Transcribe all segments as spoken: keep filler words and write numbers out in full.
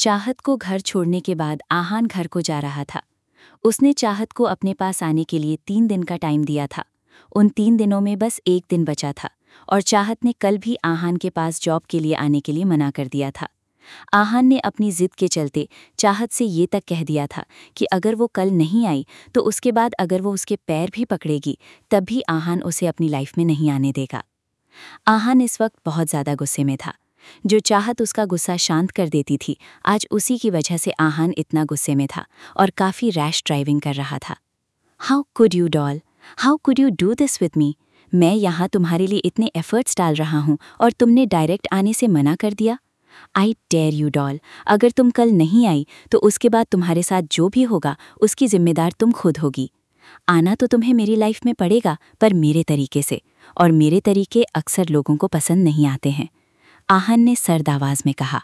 चाहत को घर छोड़ने के बाद आहान घर को जा रहा था। उसने चाहत को अपने पास आने के लिए तीन दिन का टाइम दिया था। उन तीन दिनों में बस एक दिन बचा था और चाहत ने कल भी आहान के पास जॉब के लिए आने के लिए मना कर दिया था। आहान ने अपनी जिद के चलते चाहत से ये तक कह दिया था कि अगर वो कल नहीं आई तो उसके बाद अगर वो उसके पैर भी पकड़ेगी तब भी आहान उसे अपनी लाइफ में नहीं आने देगा। आहान इस वक्त बहुत ज़्यादा गुस्से में था। जो चाहत उसका गुस्सा शांत कर देती थी, आज उसी की वजह से आहान इतना गुस्से में था और काफ़ी रैश ड्राइविंग कर रहा था। How could you doll, how could you do this with me? मैं यहाँ तुम्हारे लिए इतने एफर्ट्स डाल रहा हूँ और तुमने डायरेक्ट आने से मना कर दिया। आई डेयर यू डॉल, अगर तुम कल नहीं आई तो उसके बाद तुम्हारे साथ जो भी होगा उसकी जिम्मेदार तुम खुद होगी। आना तो तुम्हें मेरी लाइफ में पड़ेगा, पर मेरे तरीके से, और मेरे तरीके अक्सर लोगों को पसंद नहीं आते हैं, आहान ने सर्द आवाज में कहा।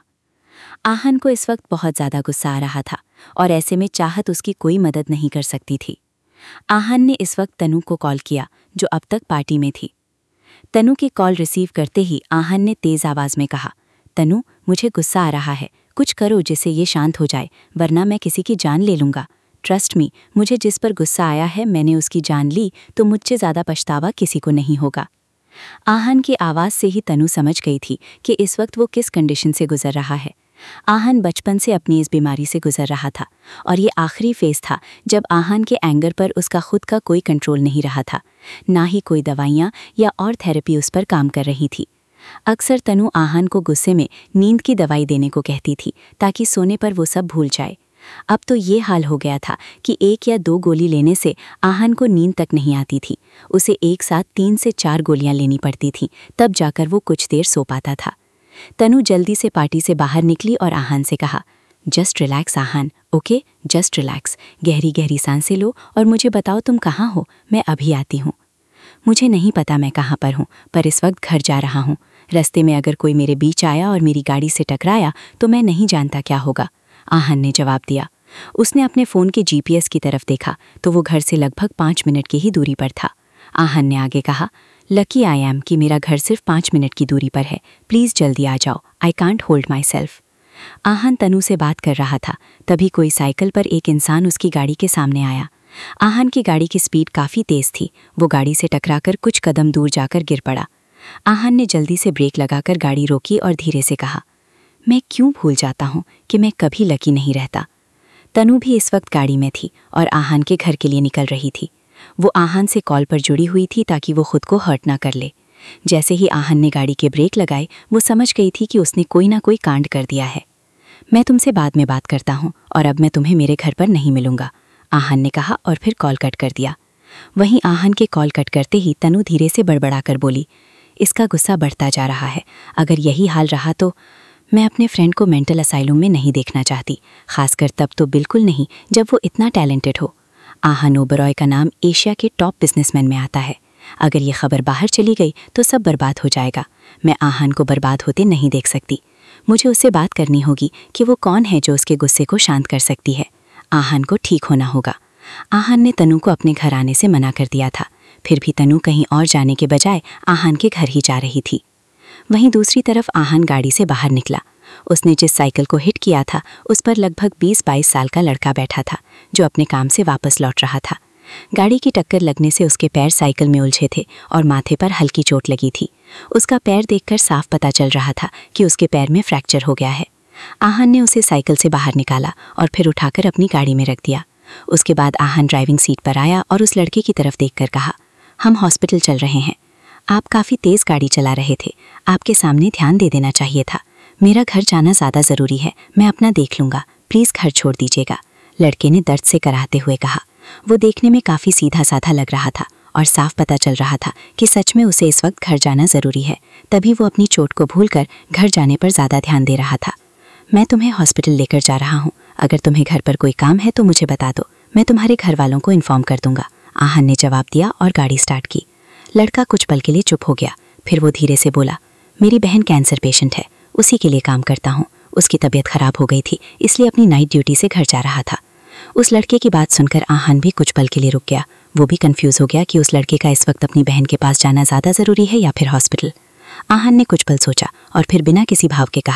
आहान को इस वक्त बहुत ज़्यादा गुस्सा आ रहा था और ऐसे में चाहत उसकी कोई मदद नहीं कर सकती थी। आहान ने इस वक्त तनु को कॉल किया, जो अब तक पार्टी में थी। तनु की कॉल रिसीव करते ही आहान ने तेज़ आवाज़ में कहा, तनु, मुझे गुस्सा आ रहा है, कुछ करो जिससे ये शांत हो जाए, वरना मैं किसी की जान ले लूँगा। ट्रस्ट मी, मुझे जिस पर गुस्सा आया है मैंने उसकी जान ली तो मुझसे ज़्यादा पछतावा किसी को नहीं होगा। आहान की आवाज़ से ही तनु समझ गई थी कि इस वक्त वो किस कंडीशन से गुजर रहा है। आहान बचपन से अपनी इस बीमारी से गुजर रहा था और ये आखिरी फेज़ था जब आहान के एंगर पर उसका खुद का कोई कंट्रोल नहीं रहा था, ना ही कोई दवाइयाँ या और थेरेपी उस पर काम कर रही थी। अक्सर तनु आहान को गुस्से में नींद की दवाई देने को कहती थी ताकि सोने पर वो सब भूल जाए। अब तो ये हाल हो गया था कि एक या दो गोली लेने से आहान को नींद तक नहीं आती थी, उसे एक साथ तीन से चार गोलियां लेनी पड़ती थीं, तब जाकर वो कुछ देर सो पाता था। तनु जल्दी से पार्टी से बाहर निकली और आहान से कहा, just relax Aahan, okay, just relax, गहरी गहरी सांसें लो और मुझे बताओ तुम कहाँ हो, मैं अभी आती हूँ। मुझे नहीं पता मैं कहाँ पर हूँ, पर इस वक्त घर जा रहा हूँ। रास्ते में अगर कोई मेरे बीच आया और मेरी गाड़ी से टकराया तो मैं नहीं जानता क्या होगा, आहान ने जवाब दिया। उसने अपने फ़ोन के जीपीएस की तरफ देखा तो वो घर से लगभग पाँच मिनट की ही दूरी पर था। आहान ने आगे कहा, लकी आई एम कि मेरा घर सिर्फ पाँच मिनट की दूरी पर है, प्लीज़ जल्दी आ जाओ, I can't hold myself. Aahan Tanu से बात कर रहा था, तभी कोई साइकिल पर एक इंसान उसकी गाड़ी के सामने आया। आहान की गाड़ी की स्पीड काफ़ी तेज़ थी, वो गाड़ी से टकराकर कुछ कदम दूर जाकर गिर पड़ा। आहान ने जल्दी से ब्रेक लगाकर गाड़ी रोकी और धीरे से कहा, मैं क्यों भूल जाता हूँ कि मैं कभी लकी नहीं रहता। तनु भी इस वक्त गाड़ी में थी और आहान के घर के लिए निकल रही थी। वो आहान से कॉल पर जुड़ी हुई थी ताकि वो खुद को हर्ट ना कर ले। जैसे ही आहान ने गाड़ी के ब्रेक लगाए, वो समझ गई थी कि उसने कोई ना कोई कांड कर दिया है। मैं तुमसे बाद में बात करता हूँ और अब मैं तुम्हें मेरे घर पर नहीं मिलूंगा, आहान ने कहा और फिर कॉल कट कर दिया। वहीं आहान के कॉल कट करते ही तनु धीरे से बड़बड़ा कर बोली, इसका गुस्सा बढ़ता जा रहा है, अगर यही हाल रहा तो मैं अपने फ्रेंड को मेंटल असाइलम में नहीं देखना चाहती, खासकर तब तो बिल्कुल नहीं जब वो इतना टैलेंटेड हो। आहान ओबरॉय का नाम एशिया के टॉप बिजनेसमैन में आता है। अगर ये खबर बाहर चली गई तो सब बर्बाद हो जाएगा। मैं आहान को बर्बाद होते नहीं देख सकती। मुझे उससे बात करनी होगी कि वो कौन है जो उसके गुस्से को शांत कर सकती है। आहान को ठीक होना होगा। आहान ने तनु को अपने घर आने से मना कर दिया था, फिर भी तनु कहीं और जाने के बजाय आहान के घर ही जा रही थी। वहीं दूसरी तरफ आहान गाड़ी से बाहर निकला। उसने जिस साइकिल को हिट किया था उस पर लगभग बीस बाईस साल का लड़का बैठा था, जो अपने काम से वापस लौट रहा था। गाड़ी की टक्कर लगने से उसके पैर साइकिल में उलझे थे और माथे पर हल्की चोट लगी थी। उसका पैर देखकर साफ पता चल रहा था कि उसके पैर में फ्रैक्चर हो गया है। आहान ने उसे साइकिल से बाहर निकाला और फिर उठाकर अपनी गाड़ी में रख दिया। उसके बाद आहान ड्राइविंग सीट पर आया और उस लड़के की तरफ देखकर कहा, हम हॉस्पिटल चल रहे हैं। आप काफ़ी तेज़ गाड़ी चला रहे थे, आपके सामने ध्यान दे देना चाहिए था। मेरा घर जाना ज़्यादा ज़रूरी है, मैं अपना देख लूँगा, प्लीज़ घर छोड़ दीजिएगा, लड़के ने दर्द से कराहते हुए कहा। वो देखने में काफ़ी सीधा साधा लग रहा था और साफ पता चल रहा था कि सच में उसे इस वक्त घर जाना ज़रूरी है, तभी वो अपनी चोट को भूलकर घर जाने पर ज़्यादा ध्यान दे रहा था। मैं तुम्हें हॉस्पिटल लेकर जा रहा हूँ, अगर तुम्हें घर पर कोई काम है तो मुझे बता दो, मैं तुम्हारे घर वालों को इन्फॉर्म कर दूंगा, आहान ने जवाब दिया और गाड़ी स्टार्ट की। लड़का कुछ पल के लिए चुप हो गया, फिर वो धीरे से बोला, मेरी बहन कैंसर पेशेंट है, उसी के लिए काम करता हूँ। उसकी तबीयत खराब हो गई थी, इसलिए अपनी नाइट ड्यूटी से घर जा रहा था। उस लड़के की बात सुनकर आहान भी कुछ पल के लिए रुक गया। वो भी कंफ्यूज हो गया कि उस लड़के का इस वक्त अपनी बहन के पास जाना ज़्यादा ज़रूरी है या फिर हॉस्पिटल। आहान ने कुछ पल सोचा और फिर बिना किसी भाव के कहा,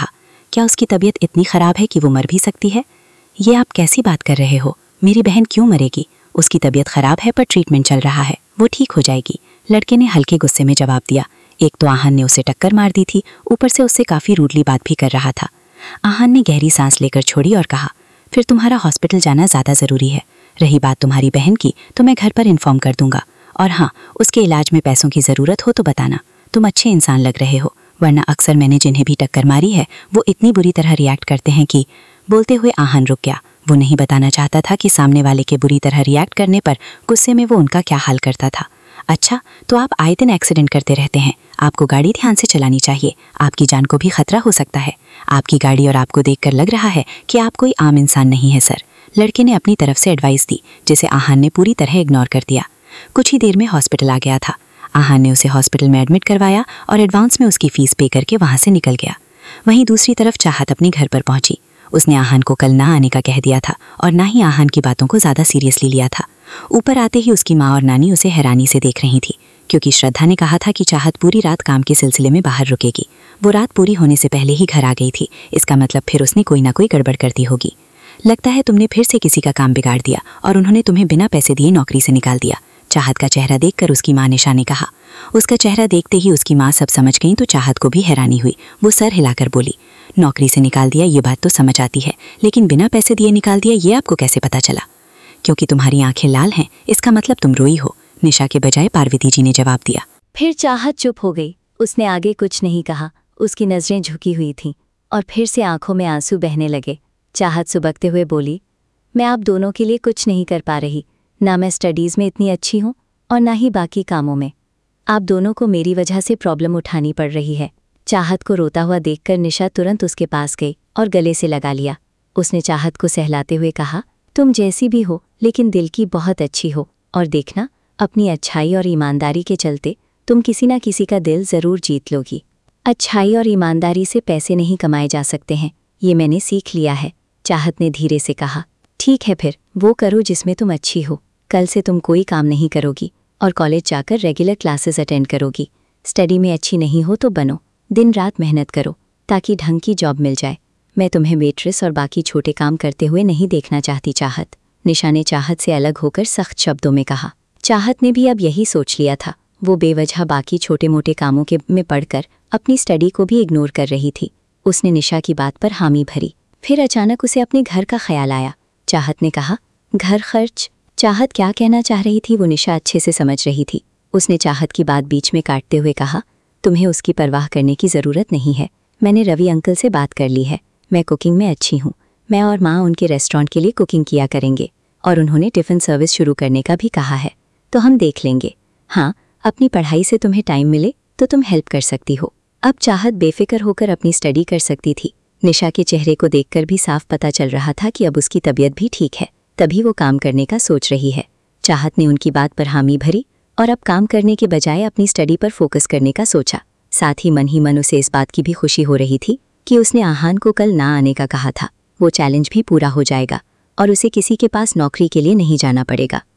क्या उसकी तबीयत इतनी ख़राब है कि वो मर भी सकती है? ये आप कैसी बात कर रहे हो? मेरी बहन क्यों मरेगी? उसकी तबीयत ख़राब है पर ट्रीटमेंट चल रहा है, वो ठीक हो जाएगी। लड़के ने हल्के गुस्से में जवाब दिया। एक तो आहान ने उसे टक्कर मार दी थी, ऊपर से उससे काफ़ी रूडली बात भी कर रहा था। आहान ने गहरी सांस लेकर छोड़ी और कहा, फिर तुम्हारा हॉस्पिटल जाना ज़्यादा ज़रूरी है। रही बात तुम्हारी बहन की, तो मैं घर पर इन्फॉर्म कर दूंगा। और हाँ, उसके इलाज में पैसों की ज़रूरत हो तो बताना। तुम अच्छे इंसान लग रहे हो, वरना अक्सर मैंने जिन्हें भी टक्कर मारी है वो इतनी बुरी तरह रिएक्ट करते हैं कि। बोलते हुए आहान रुक गया। वो नहीं बताना चाहता था कि सामने वाले के बुरी तरह रिएक्ट करने पर गुस्से में वो उनका क्या हाल करता था। अच्छा, तो आप आए दिन एक्सीडेंट करते रहते हैं, आपको गाड़ी ध्यान से चलानी चाहिए, आपकी जान को भी खतरा हो सकता है। आपकी गाड़ी और आपको देखकर लग रहा है कि आप कोई आम इंसान नहीं है सर। लड़के ने अपनी तरफ से एडवाइस दी, जिसे आहान ने पूरी तरह इग्नोर कर दिया। कुछ ही देर में हॉस्पिटल आ गया था। आहान ने उसे हॉस्पिटल में एडमिट करवाया और एडवांस में उसकी फीस पे करके वहाँ से निकल गया। वहीं दूसरी तरफ चाहत अपने घर पर पहुंची। उसने आहान को कल ना आने का कह दिया था और ना ही आहान की बातों को ज़्यादा सीरियसली लिया था। ऊपर आते ही उसकी माँ और नानी उसे हैरानी से देख रही थी, क्योंकि श्रद्धा ने कहा था कि चाहत पूरी रात काम के सिलसिले में बाहर रुकेगी। वो रात पूरी होने से पहले ही घर आ गई थी, इसका मतलब फिर उसने कोई ना कोई गड़बड़ कर दी होगी। लगता है तुमने फिर से किसी का काम बिगाड़ दिया और उन्होंने तुम्हें बिना पैसे दिए नौकरी से निकाल दिया। चाहत का चेहरा देखकर उसकी माँ निशा ने कहा। उसका चेहरा देखते ही उसकी माँ सब समझ गई तो चाहत को भी हैरानी हुई। वो सर हिलाकर बोली, नौकरी से निकाल दिया ये बात तो समझ आती है, लेकिन बिना पैसे दिए निकाल दिया ये आपको कैसे पता चला? क्योंकि तुम्हारी आंखें लाल हैं, इसका मतलब तुम रोई हो, निशा के बजाय पार्वती जी ने जवाब दिया। फिर चाहत चुप हो गई। उसने आगे कुछ नहीं कहा। उसकी नज़रें झुकी हुई थीं और फिर से आंखों में आंसू बहने लगे। चाहत सुबकते हुए बोली, मैं आप दोनों के लिए कुछ नहीं कर पा रही, ना मैं स्टडीज़ में इतनी अच्छी हूँ और ना ही बाकी कामों में। आप दोनों को मेरी वजह से प्रॉब्लम उठानी पड़ रही है। चाहत को रोता हुआ देखकर निशा तुरंत उसके पास गई और गले से लगा लिया। उसने चाहत को सहलाते हुए कहा, तुम जैसी भी हो लेकिन दिल की बहुत अच्छी हो, और देखना अपनी अच्छाई और ईमानदारी के चलते तुम किसी ना किसी का दिल ज़रूर जीत लोगी। अच्छाई और ईमानदारी से पैसे नहीं कमाए जा सकते हैं, ये मैंने सीख लिया है। चाहत ने धीरे से कहा, ठीक है फिर वो करो जिसमें तुम अच्छी हो। कल से तुम कोई काम नहीं करोगी और कॉलेज जाकर रेगुलर क्लासेस अटेंड करोगी। स्टडी में अच्छी नहीं हो तो बनो, दिन रात मेहनत करो ताकि ढंग की जॉब मिल जाए। मैं तुम्हें वेट्रेस और बाकी छोटे काम करते हुए नहीं देखना चाहती चाहत। निशा ने चाहत से अलग होकर सख्त शब्दों में कहा। चाहत ने भी अब यही सोच लिया था। वो बेवजह बाकी छोटे मोटे कामों के में पढ़कर अपनी स्टडी को भी इग्नोर कर रही थी। उसने निशा की बात पर हामी भरी। फिर अचानक उसे अपने घर का ख्याल आया। चाहत ने कहा, घर खर्च। चाहत क्या कहना चाह रही थी वो निशा अच्छे से समझ रही थी। उसने चाहत की बात बीच में काटते हुए कहा, तुम्हें उसकी परवाह करने की ज़रूरत नहीं है। मैंने रवि अंकल से बात कर ली है। मैं कुकिंग में अच्छी हूँ। मैं और माँ उनके रेस्टोरेंट के लिए कुकिंग किया करेंगे और उन्होंने टिफ़िन सर्विस शुरू करने का भी कहा है, तो हम देख लेंगे। हाँ, अपनी पढ़ाई से तुम्हें टाइम मिले तो तुम हेल्प कर सकती हो। अब चाहत बेफिक्र होकर अपनी स्टडी कर सकती थी। निशा के चेहरे को देखकर भी साफ पता चल रहा था कि अब उसकी तबीयत भी ठीक है, तभी वो काम करने का सोच रही है। चाहत ने उनकी बात पर हामी भरी और अब काम करने के बजाय अपनी स्टडी पर फोकस करने का सोचा। साथ ही मन ही मन उसे इस बात की भी खुशी हो रही थी कि उसने आहान को कल ना आने का कहा था। वो चैलेंज भी पूरा हो जाएगा और उसे किसी के पास नौकरी के लिए नहीं जाना पड़ेगा।